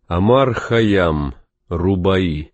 Омар Хайям, Рубаи.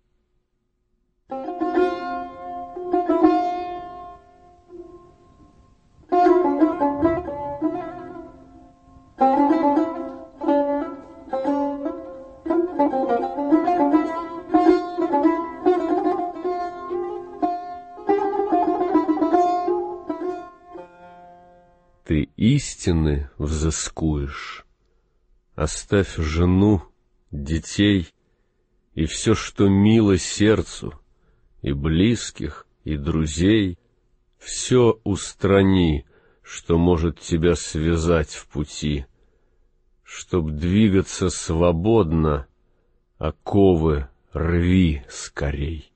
Ты истины взыскуешь, оставь жену, детей и все, что мило сердцу, и близких, и друзей, все устрани, что может тебя связать в пути, чтоб двигаться свободно, оковы рви скорей.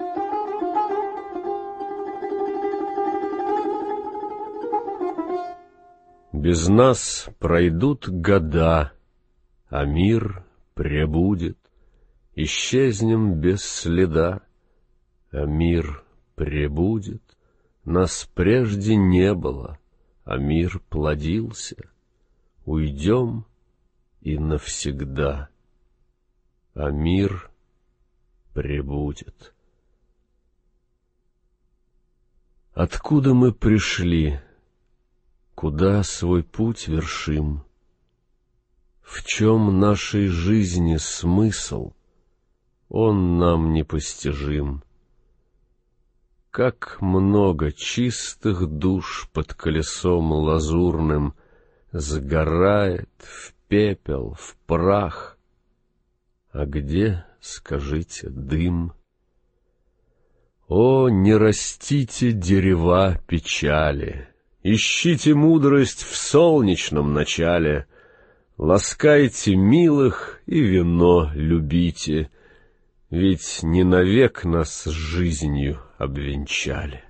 Без нас пройдут года, а мир пребудет, исчезнем без следа, а мир пребудет. Нас прежде не было, а мир плодился, уйдем и навсегда, а мир пребудет. Откуда мы пришли? Куда свой путь вершим? В чем нашей жизни смысл? Он нам непостижим. Как много чистых душ под колесом лазурным сгорает в пепел, в прах. А где, скажите, дым? О, не растите дерева печали! Ищите мудрость в солнечном начале, ласкайте милых и вино любите, ведь не навек нас с жизнью обвенчали.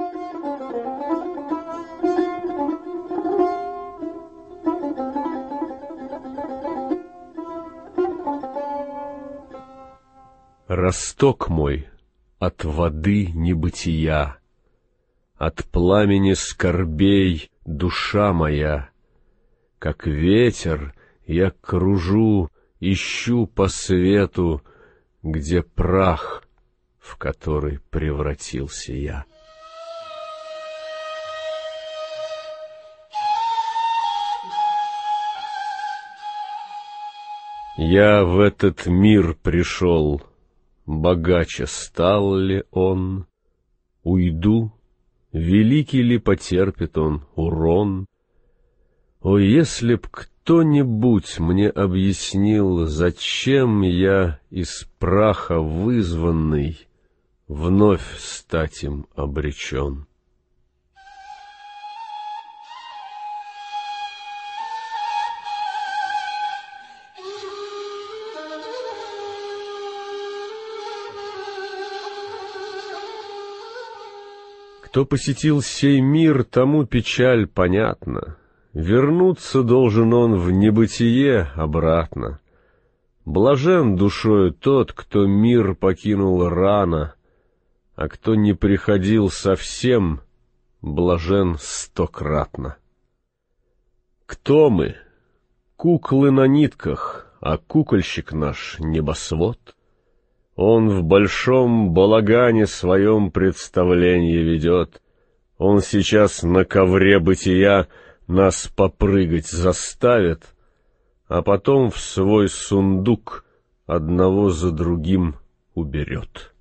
Росток мой от воды небытия, от пламени скорбей душа моя, как ветер я кружу, ищу по свету, где прах, в который превратился я. Я в этот мир пришел, богаче стал ли он? Уйду, великий ли потерпит он урон? О, если б кто-нибудь мне объяснил, зачем я из праха вызванный вновь стать им обречен. Кто посетил сей мир, тому печаль понятна. Вернуться должен он в небытие обратно. Блажен душою тот, кто мир покинул рано, а кто не приходил совсем, блажен стократно. Кто мы? Куклы на нитках, а кукольщик наш — небосвод. Он в большом балагане своем представление ведет. Он сейчас на ковре бытия нас попрыгать заставит, а потом в свой сундук одного за другим уберет.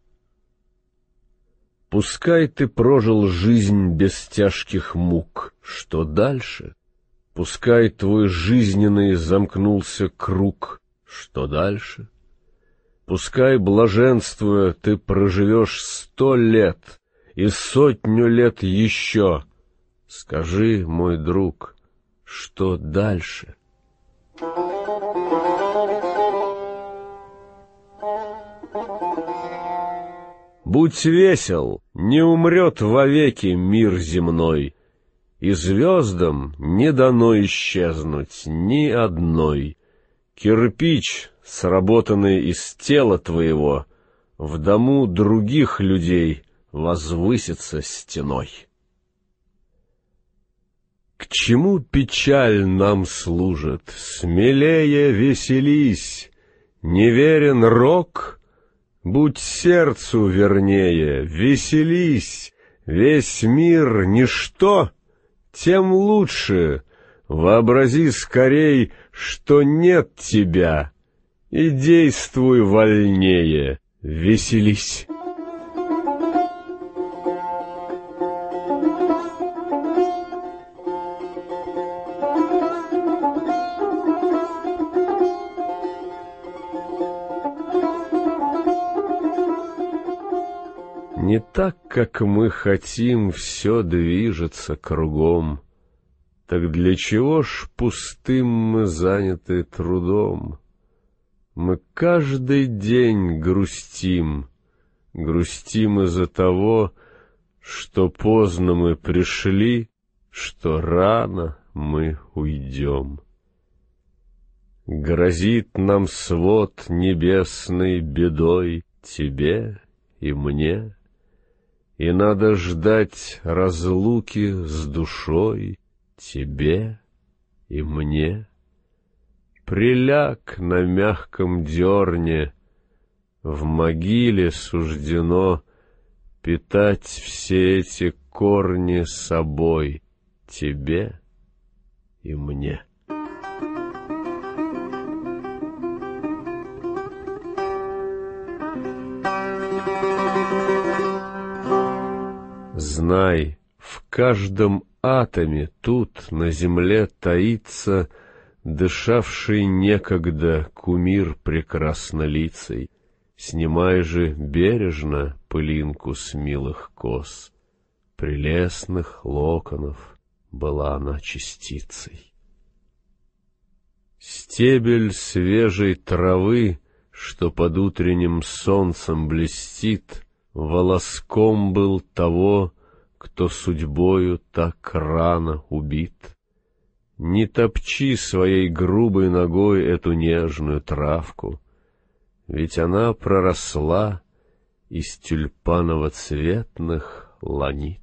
Пускай ты прожил жизнь без тяжких мук, что дальше? Пускай твой жизненный замкнулся круг, что дальше? Пускай, блаженствуя, ты проживешь 100 лет и 100 лет еще. Скажи, мой друг, что дальше? Будь весел, не умрет вовеки мир земной, и звездам не дано исчезнуть ни одной. Кирпич, сработанный из тела твоего, в дому других людей возвысится стеной. К чему печаль нам служит? Смелее веселись, Неверен рок? Будь сердцу вернее, веселись, весь мир ничто, тем лучше. Вообрази скорей, что нет тебя, и действуй вольнее, веселись. Не так, как мы хотим, все движется кругом. Так для чего ж пустым мы заняты трудом? Мы каждый день грустим, грустим из-за того, что поздно мы пришли, что рано мы уйдем. Грозит нам свод небесной бедой тебе и мне, и надо ждать разлуки с душой тебе и мне. Приляг на мягком дерне, в могиле суждено питать все эти корни собой тебе и мне. Знай, в каждом атоме тут на земле таится дышавший некогда кумир прекраснолицей. Снимай же бережно пылинку с милых кос, прелестных локонов была она частицей. Стебель свежей травы, что под утренним солнцем блестит, волоском был того, кто судьбою так рано убит. Не топчи своей грубой ногой эту нежную травку, ведь она проросла из тюльпаново-цветных ланит.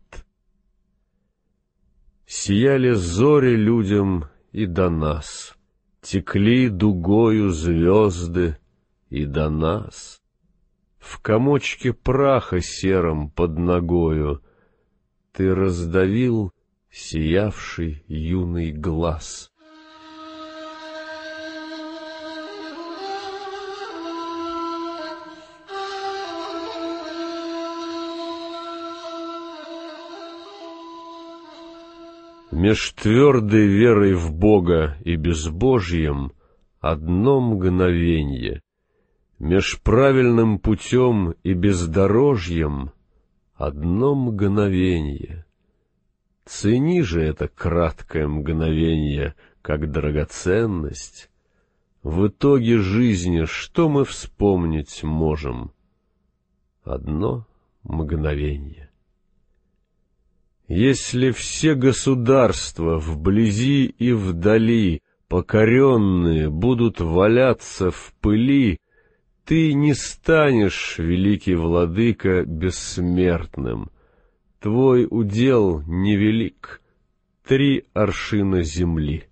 Сияли зори людям и до нас, текли дугою звезды и до нас. В комочке праха сером под ногою ты раздавил сиявший юный глаз. Меж твердой верой в Бога и безбожьем одно мгновенье, меж правильным путем и бездорожьем одно мгновенье. Цени же это краткое мгновенье как драгоценность. В итоге жизни что мы вспомнить можем? Одно мгновенье. Если все государства вблизи и вдали покоренные будут валяться в пыли, ты не станешь, великий владыка, бессмертным. Твой удел невелик, 3 аршина земли.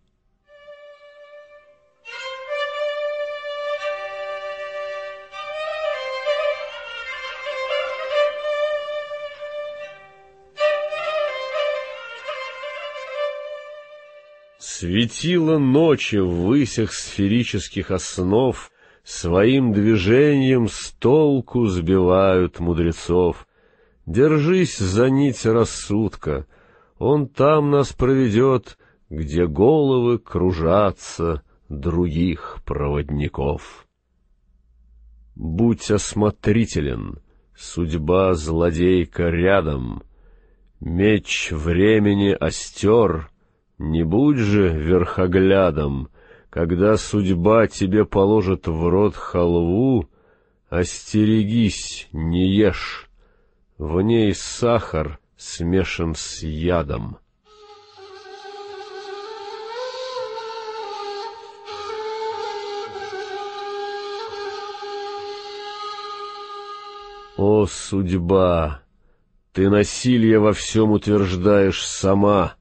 Светило ночи в высях сферических основ своим движением с толку сбивают мудрецов. Держись за нить рассудка, он там нас проведет, где головы кружатся других проводников. Будь осмотрителен, судьба злодейка рядом, меч времени остер, не будь же верхоглядом. Когда судьба тебе положит в рот халву, остерегись, не ешь, в ней сахар смешан с ядом. О, судьба, ты насилие во всем утверждаешь сама,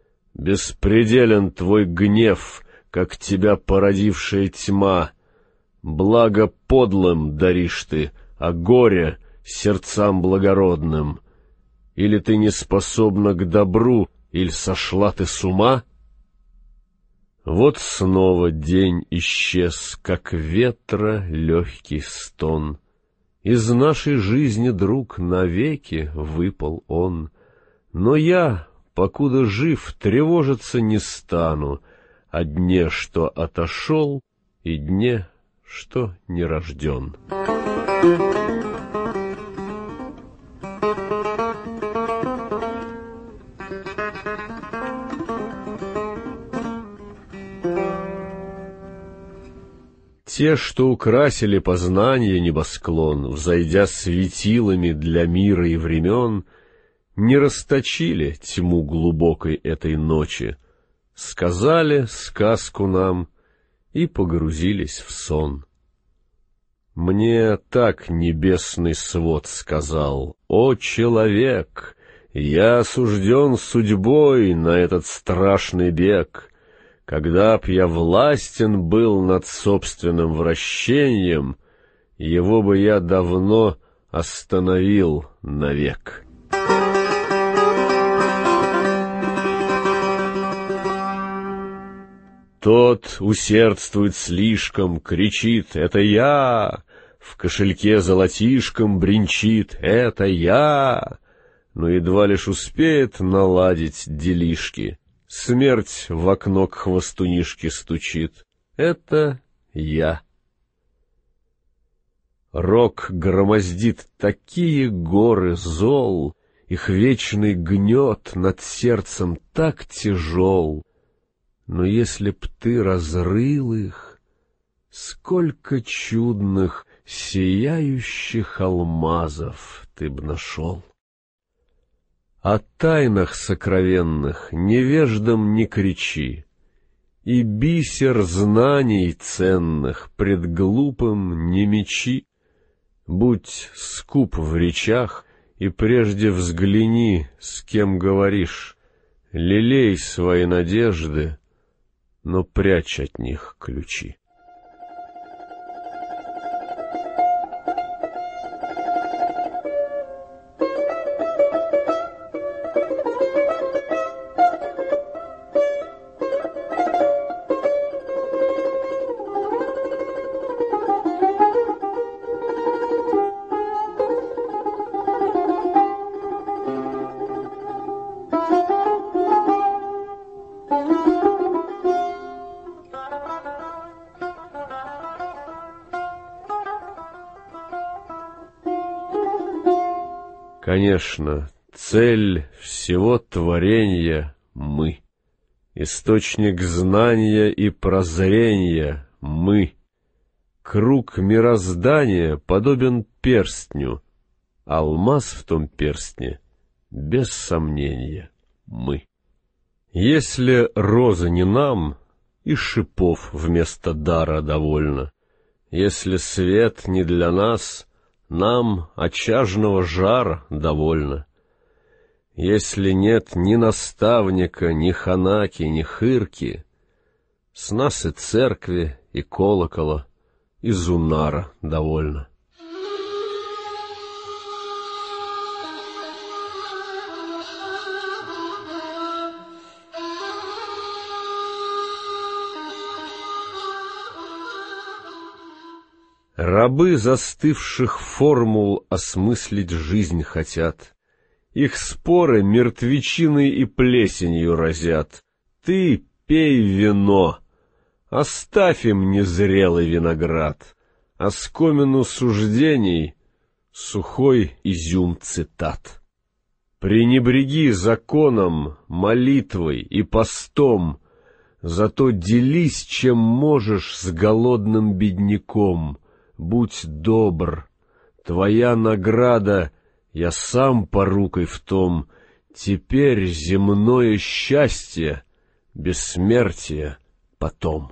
беспределен твой гнев, как тебя породившая тьма. Благо подлым даришь ты, а горе сердцам благородным. Или ты не способна к добру, или сошла ты с ума? Вот снова день исчез, как ветра легкий стон. Из нашей жизни, друг, навеки выпал он. Но я, покуда жив, тревожиться не стану о дне, что отошел, и дне, что не рожден. Те, что украсили познанье небосклон, взойдя светилами для мира и времен, не расточили тьму глубокой этой ночи, сказали сказку нам и погрузились в сон. Мне так небесный свод сказал: «О, человек, я осужден судьбой на этот страшный бег. Когда б я властен был над собственным вращением, его бы я давно остановил навек». Тот усердствует слишком, кричит: «Это я!» В кошельке золотишком бренчит: «Это я!» Но едва лишь успеет наладить делишки, смерть в окно к хвостунишке стучит: «Это я». Рок громоздит такие горы зол, их вечный гнет над сердцем так тяжел. Но если б ты разрыл их, сколько чудных, сияющих алмазов ты б нашел. О тайнах сокровенных невеждам не кричи, и бисер знаний ценных пред глупым не мечи. Будь скуп в речах и прежде взгляни, с кем говоришь, лелей свои надежды, но прячь от них ключи. Конечно, цель всего творения — мы, источник знания и прозрения — мы. Круг мироздания подобен перстню, алмаз в том перстне, без сомнения, мы. Если роза не нам, и шипов вместо дара довольно. Если свет не для нас, нам очажного жара довольно. Если нет ни наставника, ни ханаки, ни хырки, с нас и церкви, и колокола, и зунара довольно. Рабы застывших формул осмыслить жизнь хотят. Их споры мертвечиной и плесенью разят. Ты пей вино, оставь им незрелый виноград, оскомину суждений — сухой изюм цитат. Пренебреги законом, молитвой и постом, зато делись, чем можешь, с голодным бедняком. Будь добр, твоя награда, я сам порукой в том, теперь земное счастье, бессмертие потом.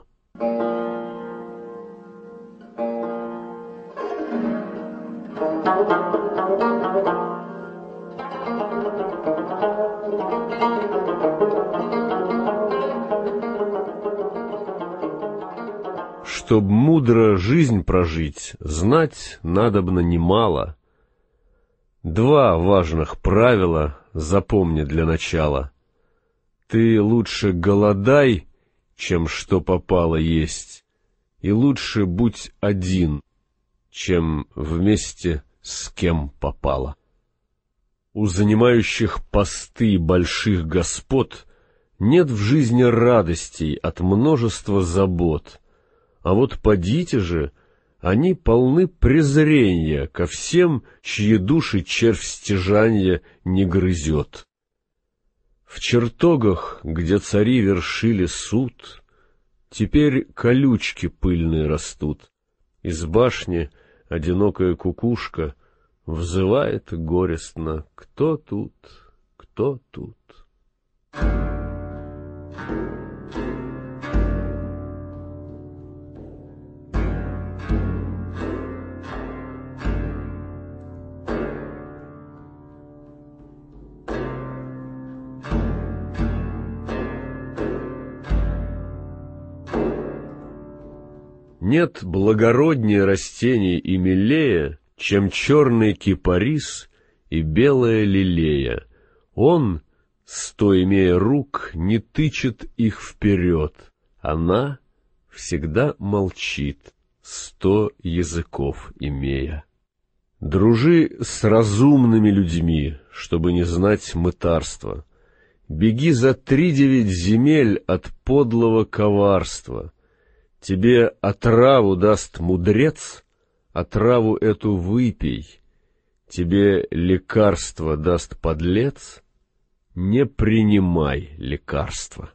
Чтоб мудро жизнь прожить, знать надобно немало. Два важных правила запомни для начала. Ты лучше голодай, чем что попало есть, и лучше будь один, чем вместе с кем попало. У занимающих посты больших господ нет в жизни радостей от множества забот, а вот подите же, они полны презрения ко всем, чьи души червь стяжанья не грызет. В чертогах, где цари вершили суд, теперь колючки пыльные растут. Из башни одинокая кукушка взывает горестно: кто тут, кто тут? Нет благороднее растений и милее, чем черный кипарис и белая лилея. Он, сто имея рук, не тычет их вперед, она всегда молчит, 100 языков имея. Дружи с разумными людьми, чтобы не знать мытарства. Беги за 3-9 земель от подлого коварства. Тебе отраву даст мудрец, отраву эту выпей. Тебе лекарство даст подлец, не принимай лекарства.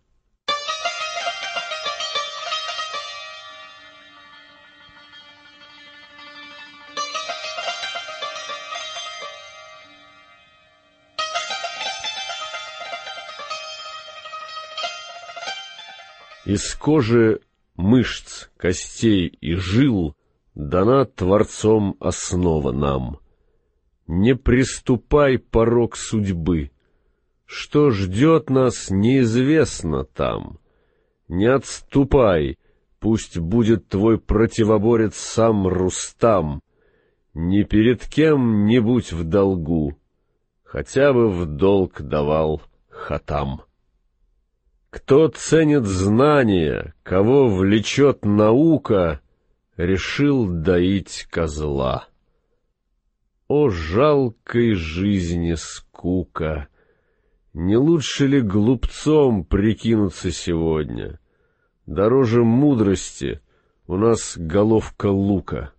Из кожи мышц, костей и жил дана Творцом основа нам. Не приступай порог судьбы, что ждет нас, неизвестно там. Не отступай, пусть будет твой противоборец сам Рустам. Ни перед кем не будь в долгу, хотя бы в долг давал Хатам. Кто ценит знания, кого влечет наука, решил доить козла. О, жалкой жизни скука! Не лучше ли глупцом прикинуться сегодня? Дороже мудрости у нас головка лука.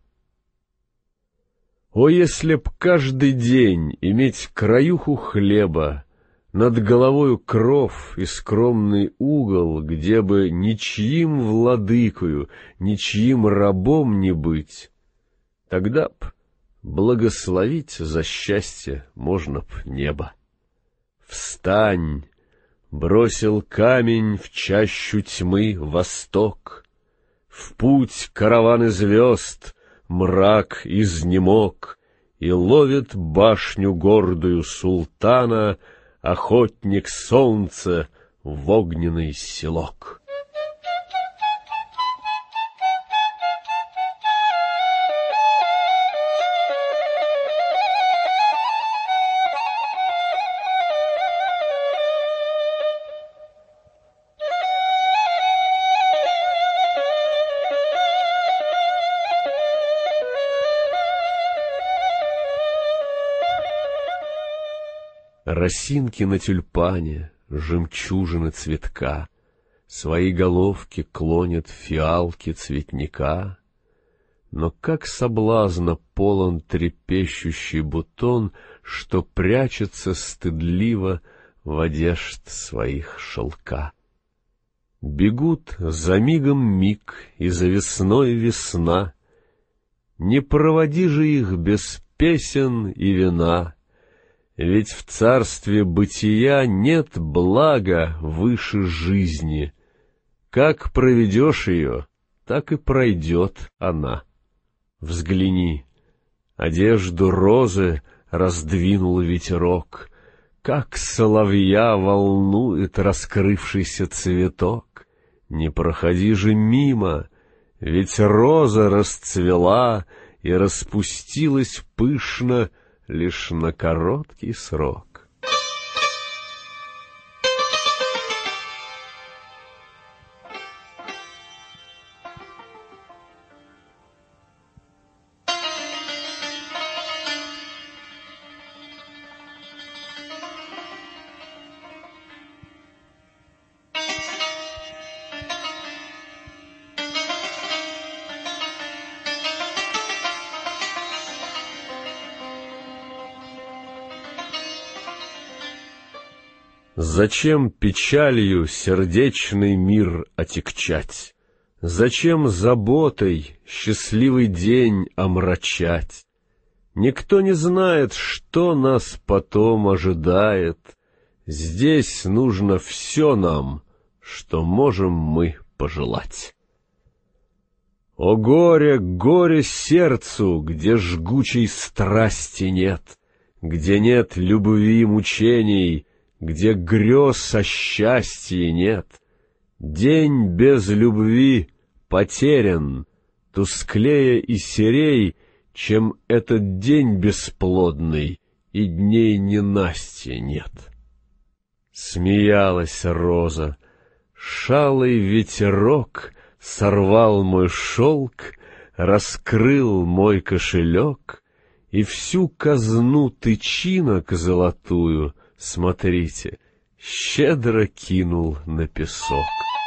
О, если б каждый день иметь краюху хлеба, над головою кров и скромный угол, где бы ничьим владыкою, ничьим рабом не быть, тогда б благословить за счастье можно б небо. Встань! Бросил камень в чащу тьмы восток. В путь караваны звезд мрак изнемог, и ловит башню гордую султана охотник солнца в огненный селок. Росинки на тюльпане, жемчужины цветка, свои головки клонят фиалки цветника. Но как соблазна полон трепещущий бутон, что прячется стыдливо в одежд своих шелка. Бегут за мигом миг и за весной весна, не проводи же их без песен и вина. Ведь в царстве бытия нет блага выше жизни. Как проведешь ее, так и пройдет она. Взгляни, одежду розы раздвинул ветерок, как соловья волнует раскрывшийся цветок. Не проходи же мимо, Ведь роза расцвела и распустилась пышно лишь на короткий срок. Зачем печалью сердечный мир отягчать? Зачем заботой счастливый день омрачать? Никто не знает, что нас потом ожидает. Здесь нужно все нам, что можем мы пожелать. О горе, горе сердцу, где жгучей страсти нет, где нет любви и мучений, где грез о счастье нет. День без любви потерян, тусклее и серей, чем этот день бесплодный, и дней ненастья нет. Смеялась роза, шалый ветерок сорвал мой шелк, раскрыл мой кошелек, и всю казну тычинок золотую, смотрите, щедро кинул на песок.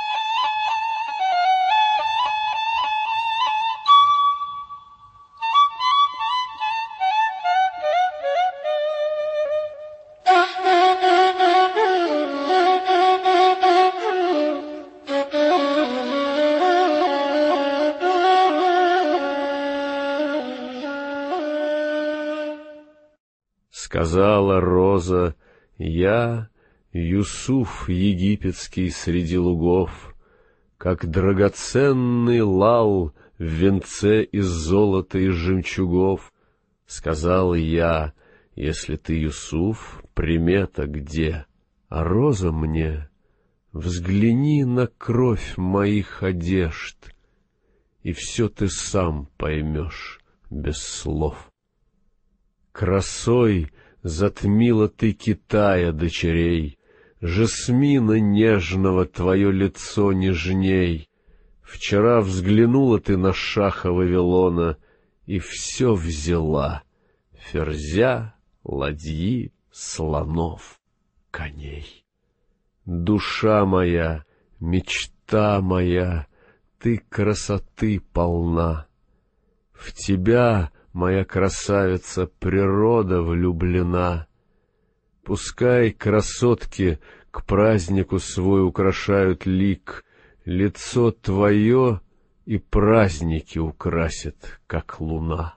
Сказала роза: я, Юсуф египетский среди лугов, как драгоценный лал в венце из золота и жемчугов. Сказал я: если ты Юсуф, примета где? А роза мне: взгляни на кровь моих одежд, и все ты сам поймешь без слов. Красой затмила ты Китая дочерей, жасмина нежного твое лицо нежней. Вчера взглянула ты на шаха Вавилона и все взяла: ферзя, ладьи, слонов, коней. Душа моя, мечта моя, ты красоты полна. В тебя, моя красавица, природа влюблена. Пускай красотки к празднику свой украшают лик, лицо твое и праздники украсит, как луна.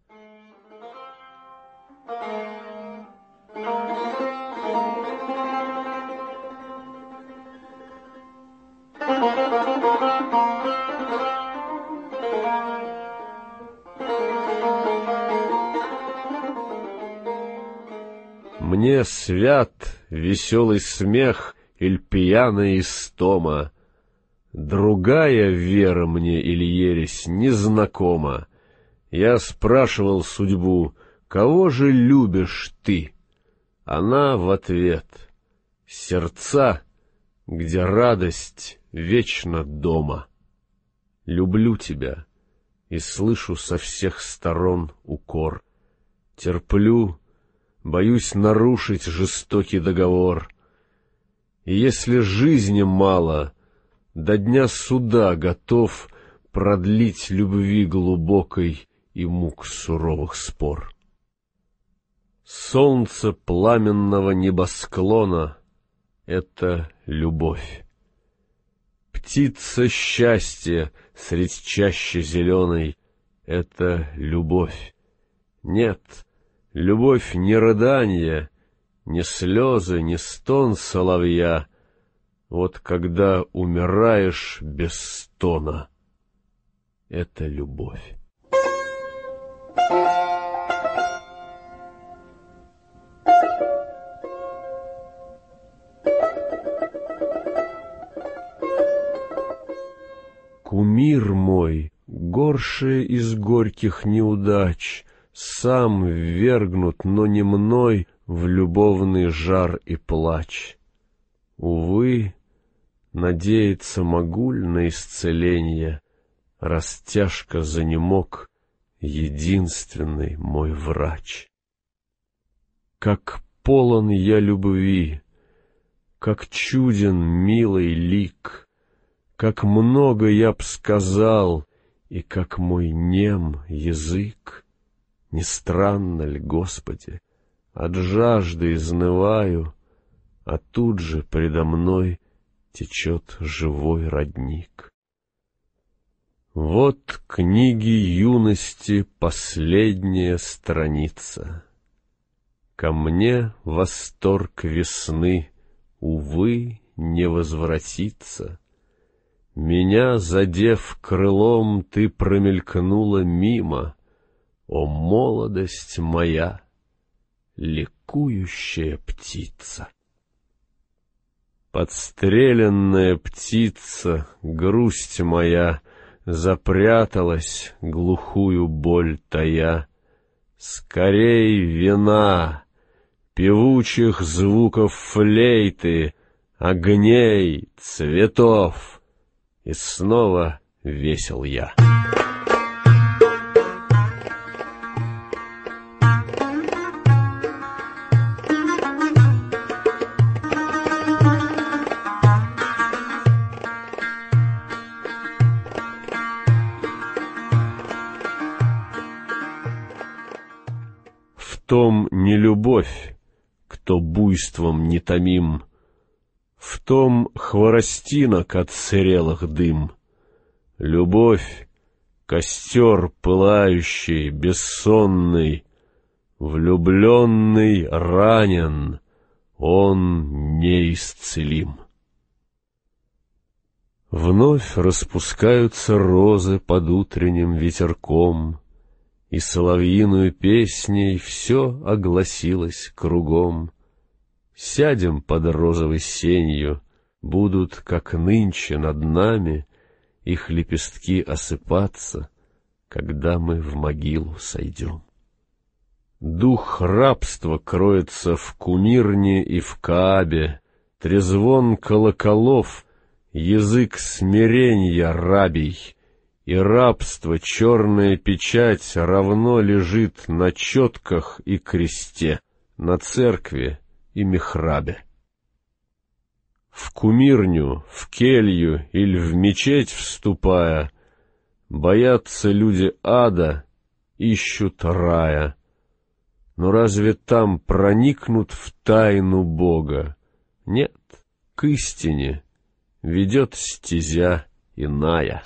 Мне свят веселый смех иль пьяная истома, другая вера мне или ересь незнакома. Я спрашивал судьбу: кого же любишь ты? Она в ответ: сердца, где радость вечно дома. Люблю тебя и слышу со всех сторон укор. Терплю, боюсь нарушить жестокий договор. И если жизни мало, до дня суда готов продлить любви глубокой и мук суровых спор. Солнце пламенного небосклона — это любовь. Птица счастья средь чащи зеленой — это любовь. Нет, любовь не рыданье, не слезы, не стон соловья. Вот когда умираешь без стона — это любовь. Кумир мой, горшее из горьких неудач, сам ввергнут, но не мной, в любовный жар и плач. Увы, надеяться могу ль на исцеление, раз тяжко занемог единственный мой врач. Как полон я любви, как чуден милый лик, как много я б сказал, и как мой нем язык. Не странно ли, Господи, от жажды изнываю, а тут же предо мной течет живой родник. Вот книги юности последняя страница. Ко мне восторг весны, увы, не возвратится. Меня, задев крылом, ты промелькнула мимо, о, молодость моя, ликующая птица! Подстреленная птица, грусть моя, запряталась, глухую боль тая. Скорей вина, певучих звуков флейты, огней, цветов, и снова весел я. В том не любовь, кто буйством не томим, в том хворостинок от церелых дым. Любовь — костер пылающий, бессонный, влюбленный ранен, он неисцелим. Вновь распускаются розы под утренним ветерком, и соловьиную песней все огласилось кругом. Сядем под розовой сенью, будут, как нынче, над нами их лепестки осыпаться, когда мы в могилу сойдем. Дух рабства кроется в кумирне и в Каабе, трезвон колоколов, язык смиренья рабий, и рабство, черная печать, равно лежит на четках и кресте, на церкви и михрабе. В кумирню, в келью или в мечеть вступая, боятся люди ада, ищут рая. Но разве там проникнут в тайну Бога? Нет, к истине ведет стезя иная.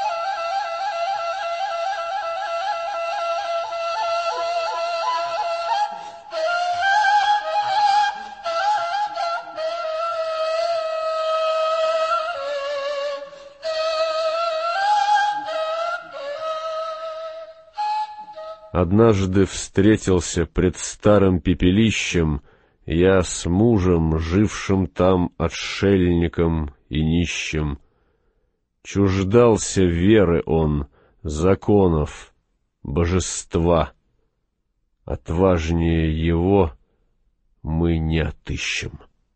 Однажды встретился пред старым пепелищем я с мужем, жившим там отшельником и нищим. Чуждался веры он, законов, божества. Отважнее его мы не отыщем.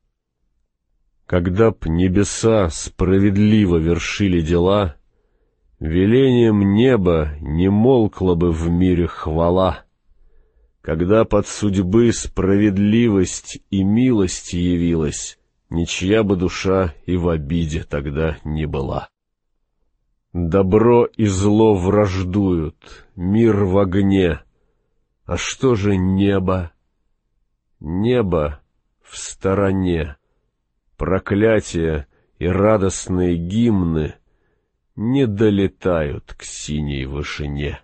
Когда б небеса справедливо вершили дела, велением неба не молкла бы в мире хвала. Когда под судьбы справедливость и милость явилась, ничья бы душа и в обиде тогда не была. Добро и зло враждуют, мир в огне. А что же небо? Небо в стороне. Проклятия и радостные гимны не долетают к синей вышине.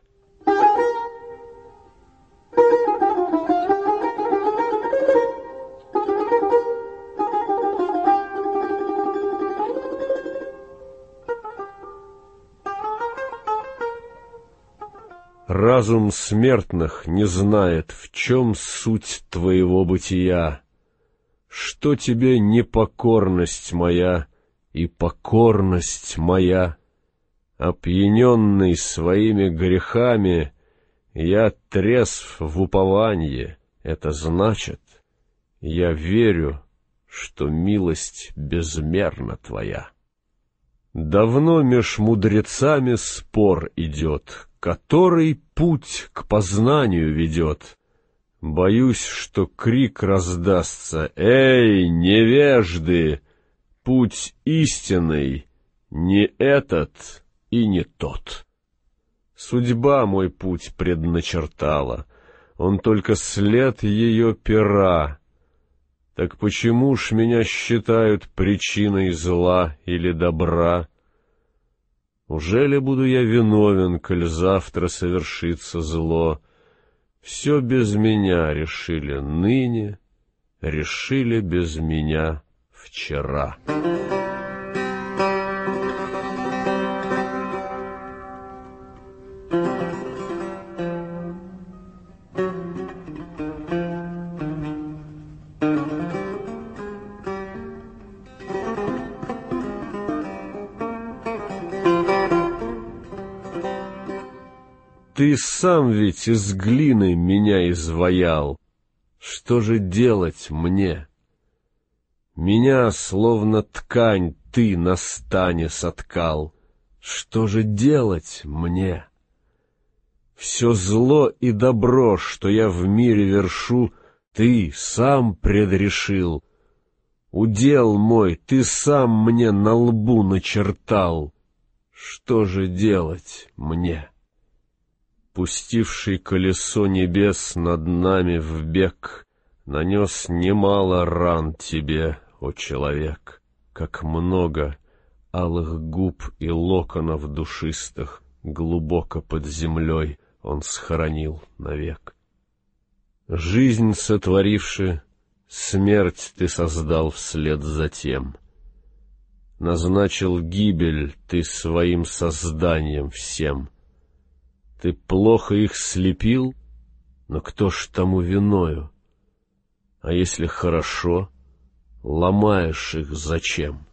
Разум смертных не знает, в чем суть твоего бытия. Что тебе непокорность моя и покорность моя? Опьяненный своими грехами, я трезв в упованье. Это значит, я верю, что милость безмерна твоя. Давно меж мудрецами спор идет, который путь к познанию ведет. Боюсь, что крик раздастся: «Эй, невежды! Путь истинный не этот и не тот». Судьба мой путь предначертала, он только след ее пера. Так почему ж меня считают причиной зла или добра? Ужели буду я виновен, коль завтра совершится зло? Все без меня решили ныне, решили без меня вчера. Ты сам ведь из глины меня изваял. Что же делать мне? Меня, словно ткань, ты на стане соткал. Что же делать мне? Все зло и добро, что я в мире вершу, ты сам предрешил. Удел мой ты сам мне на лбу начертал. Что же делать мне? Пустивший колесо небес над нами в бег, нанес немало ран тебе, о человек, как много алых губ и локонов душистых глубоко под землей он схоронил навек. Жизнь сотворивши, смерть ты создал вслед за тем. Назначил гибель ты своим созданием всем. Ты плохо их слепил, но кто ж тому виною? А если хорошо, ломаешь их зачем?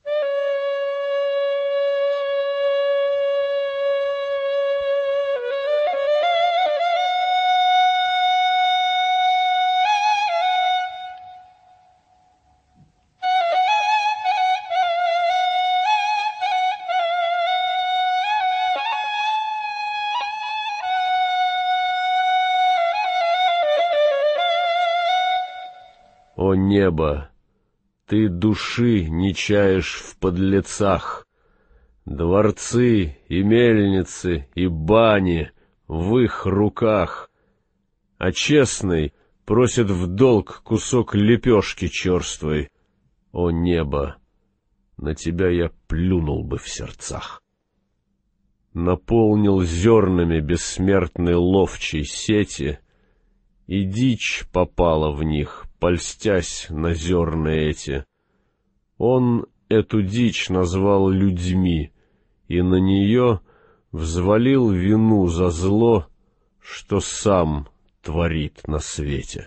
О небо, ты души не чаешь в подлецах, дворцы и мельницы и бани в их руках, а честный просит в долг кусок лепешки черствой. О небо, на тебя я плюнул бы в сердцах. Наполнил зернами бессмертной ловчей сети, и дичь попала в них, польстясь на зерна эти. Он эту дичь назвал людьми, и на нее взвалил вину за зло, что сам творит на свете.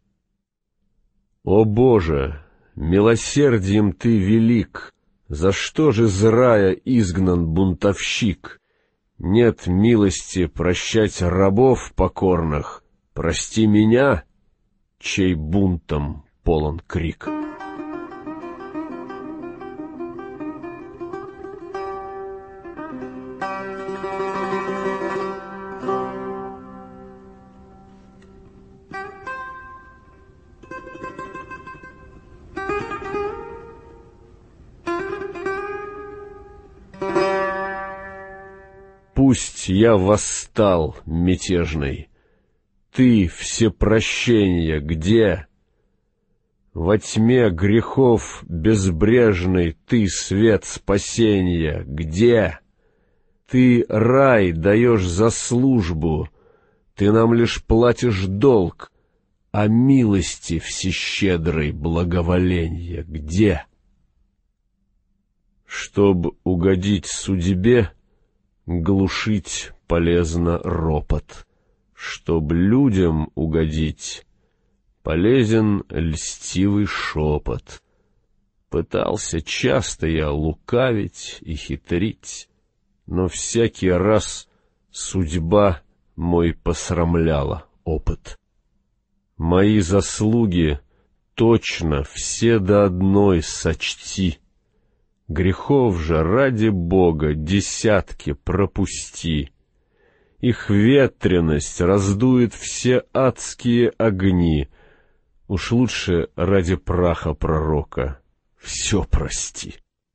О Боже, милосердием ты велик, за что же из рая изгнан бунтовщик? Нет милости прощать рабов покорных, прости меня, чей бунтом полон крик. Пусть я восстал, мятежный, ты всепрощенья где? Во тьме грехов безбрежный ты свет спасения где? Ты рай даешь за службу, ты нам лишь платишь долг, а милости всещедрой благоволенья где? Чтоб угодить судьбе, глушить полезно ропот. Чтоб людям угодить, полезен льстивый шепот. Пытался часто я лукавить и хитрить, но всякий раз судьба мой посрамляла опыт. Мои заслуги точно все до одной сочти, грехов же ради Бога десятки пропусти. Их ветренность раздует все адские огни. Уж лучше ради праха пророка все прости.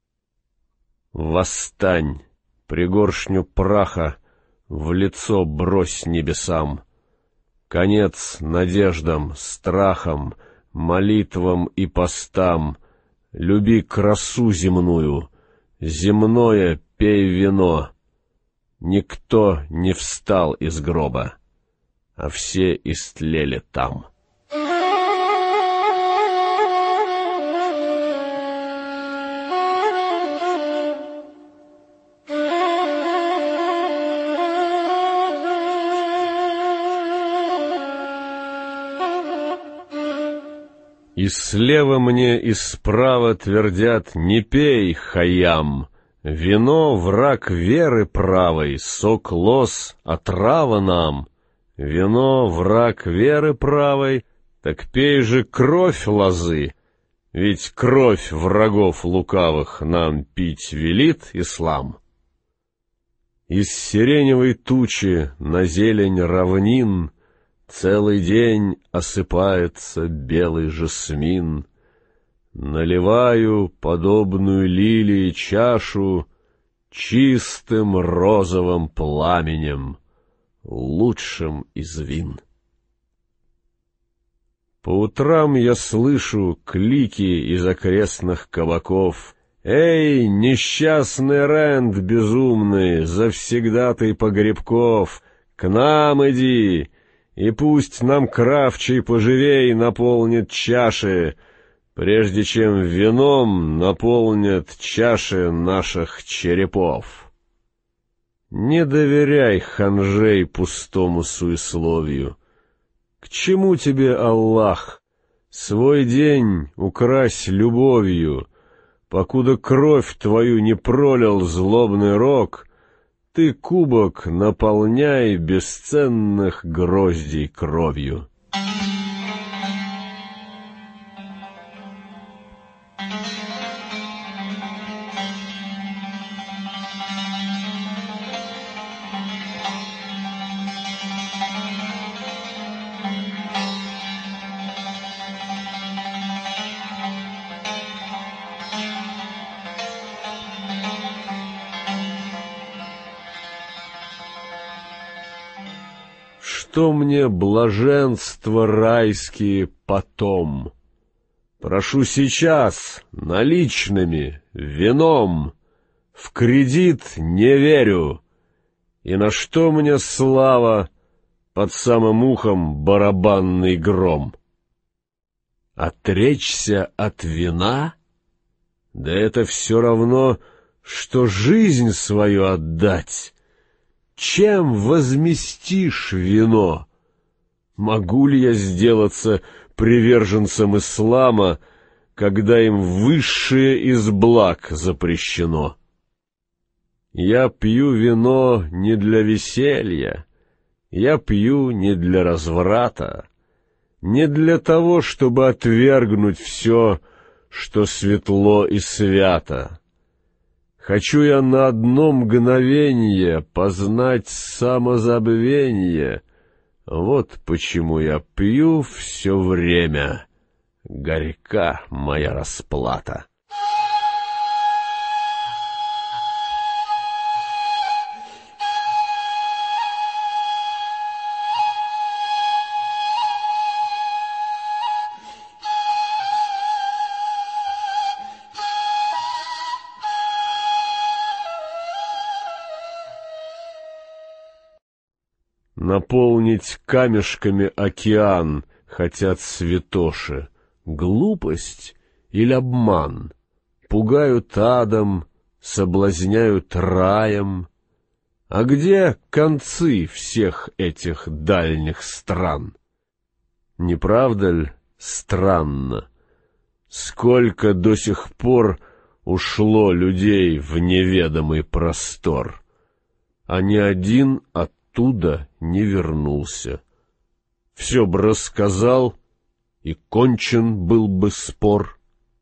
Восстань, пригоршню праха в лицо брось небесам. Конец надеждам, страхам, молитвам и постам. Люби красу земную, земное пей вино. Никто не встал из гроба, а все истлели там. И слева мне, и справа твердят: не пей, Хайям, вино — враг веры правой, сок лоз — отрава нам. Вино — враг веры правой, так пей же кровь лозы, ведь кровь врагов лукавых нам пить велит ислам. Из сиреневой тучи на зелень равнин целый день осыпается белый жасмин. Наливаю подобную лилии чашу чистым розовым пламенем, лучшим из вин. По утрам я слышу клики из окрестных кабаков: «Эй, несчастный рент безумный, завсегдатый погребков, к нам иди, и пусть нам кравчий поживей наполнит чаши, прежде чем вином наполнят чаши наших черепов». Не доверяй, ханжей, пустому суесловию. К чему тебе Аллах? Свой день укрась любовью. Покуда кровь твою не пролил злобный рок, ты кубок наполняй бесценных гроздей кровью. Что мне блаженство райские потом? Прошу сейчас, наличными, вином, в кредит не верю. И на что мне слава под самым ухом барабанный гром? Отречься от вина? Да это все равно, что жизнь свою отдать. Чем возместишь вино? Могу ли я сделаться приверженцем ислама, когда им высшее из благ запрещено? Я пью вино не для веселья, я пью не для разврата, не для того, чтобы отвергнуть все, что светло и свято. Хочу я на одно мгновенье познать самозабвенье. Вот почему я пью все время. Горька моя расплата. Наполнить камешками океан хотят святоши. Глупость или обман? Пугают адом, соблазняют раем. А где концы всех этих дальних стран? Не правда ли странно? Сколько до сих пор ушло людей в неведомый простор? а ни один оттуда не вернулся. Все б рассказал, и кончен был бы спор.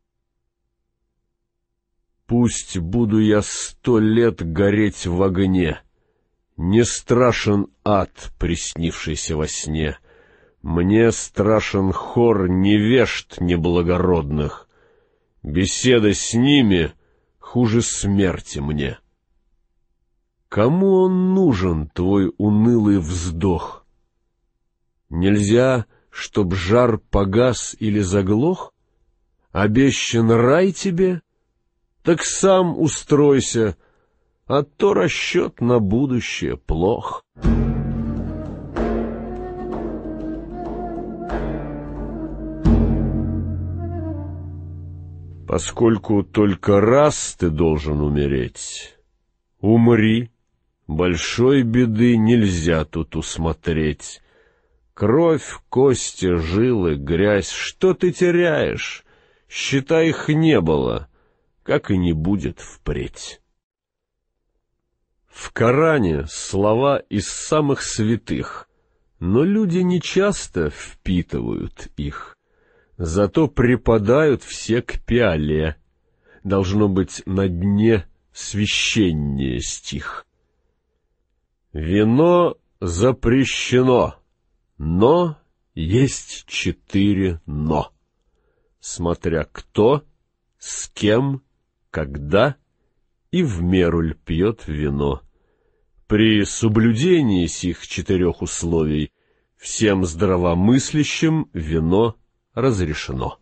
Пусть буду я 100 лет гореть в огне, не страшен ад, приснившийся во сне. Мне страшен хор невежд неблагородных. Беседа с ними хуже смерти мне. Кому он нужен, твой унылый вздох? Нельзя, чтоб жар погас или заглох? Обещан рай тебе? Так сам устройся, а то расчет на будущее плох. Поскольку только раз ты должен умереть, умри, большой беды нельзя тут усмотреть. Кровь, кости, жилы, грязь, что ты теряешь? Считай, их не было, как и не будет впредь. В Коране слова из самых святых, но люди нечасто впитывают их. Зато припадают все к пиале. Должно быть, на дне священнее стих. Вино запрещено, но есть 4 «но». Смотря кто, с кем, когда и в меру ль пьет вино. При соблюдении сих 4 условий всем здравомыслящим вино разрешено.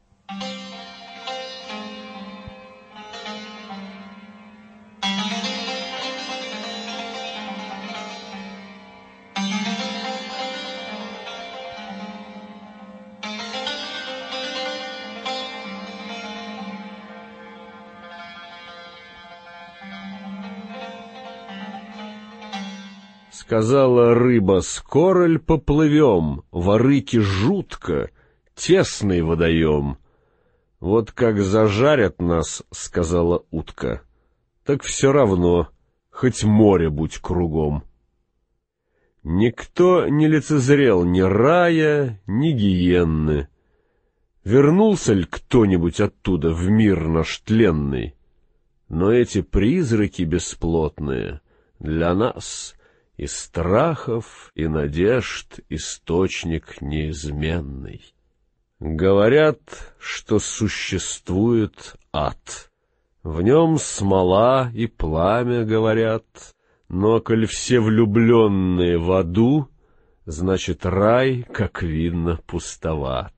Сказала рыба: скоро ль поплывем, в Арыке жутко, тесный водоем. Вот как зажарят нас, сказала утка, так все равно, хоть море будь кругом. Никто не лицезрел ни рая, ни гиенны. Вернулся ли кто-нибудь оттуда в мир наш тленный? Но эти призраки бесплотные для нас и страхов, и надежд источник неизменный. Говорят, что существует ад. В нем смола и пламя, говорят, но коль все влюбленные в аду, значит, рай, как видно, пустоват.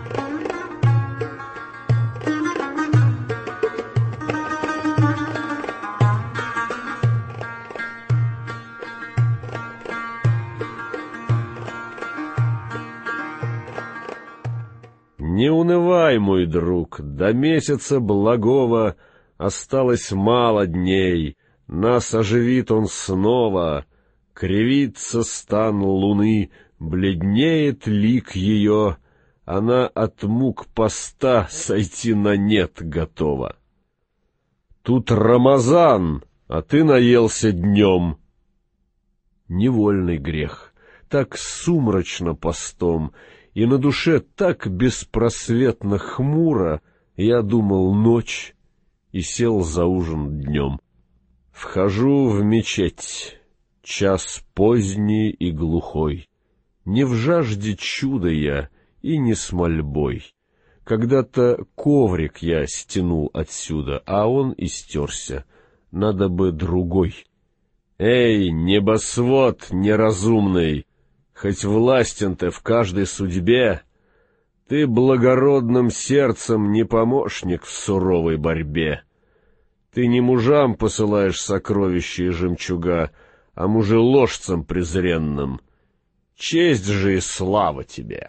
Не унывай, мой друг, до месяца благого осталось мало дней, нас оживит он снова, кривится стан луны, бледнеет лик ее, она от мук поста сойти на нет готова. Тут Рамазан, а ты наелся днем. Невольный грех, так сумрачно постом, и на душе так беспросветно хмуро, я думал ночь и сел за ужин днем. Вхожу в мечеть, час поздний и глухой, не в жажде чуда я и не с мольбой. Когда-то коврик я стянул отсюда, а он истерся, надо бы другой. Эй, небосвод неразумный! Хоть властен ты в каждой судьбе, ты благородным сердцем не помощник в суровой борьбе. Ты не мужам посылаешь сокровища и жемчуга, а мужеложцам презренным. Честь же и слава тебе!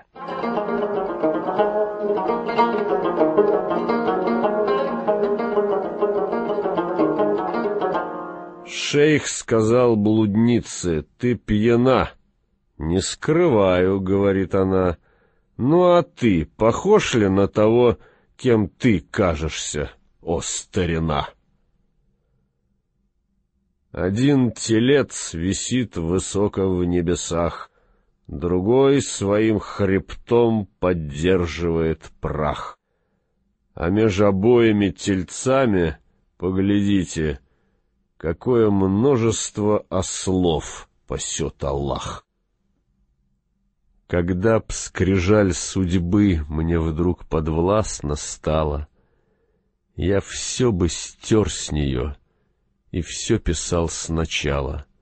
Шейх сказал блуднице: ты пьяна. «Не скрываю», — говорит она, — «ну а ты похож ли на того, кем ты кажешься, о старина?» Один телец висит высоко в небесах, другой своим хребтом поддерживает прах. А меж обоими тельцами, поглядите, какое множество ослов пасет Аллах. Когда б скрижаль судьбы мне вдруг подвластна стала, я все бы стер с нее и все писал сначала.